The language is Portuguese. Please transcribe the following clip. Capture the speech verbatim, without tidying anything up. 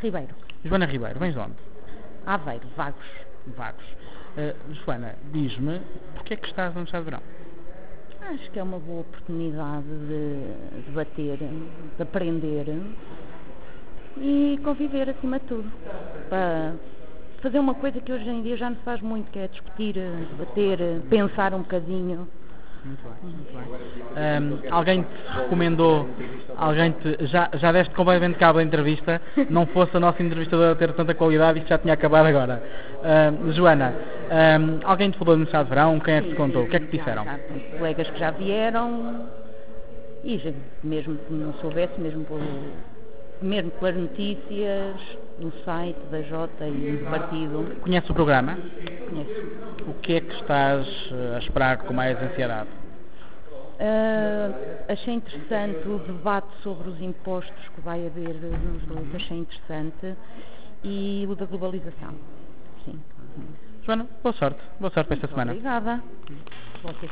Ribeiro. Joana Ribeiro, vens de onde? Aveiro, Vagos. Vagos. Uh, Joana, diz-me, porquê é que estás no chá de verão? Acho que é uma boa oportunidade de debater, de aprender e conviver acima de tudo. Para fazer uma coisa que hoje em dia já não se faz muito, que é discutir, debater, pensar um bocadinho. Muito bem, muito bem. Um, alguém te recomendou, alguém te, já, já deste completamente cabo da entrevista, não fosse a nossa entrevistadora ter tanta qualidade, isto já tinha acabado agora. Um, Joana, um, alguém te falou no chá de verão, quem é que te contou? O que é que te disseram? Já, já, colegas que já vieram e já, mesmo que não soubesse, mesmo, por, mesmo pelas notícias, no site da Jota e do partido. Conhece o programa? Conheço. O que é que estás a esperar com mais ansiedade? Uh, achei interessante o debate sobre os impostos que vai haver nos dois, achei interessante, e o da globalização. Sim. Joana, boa sorte. Boa sorte para esta semana. Obrigada.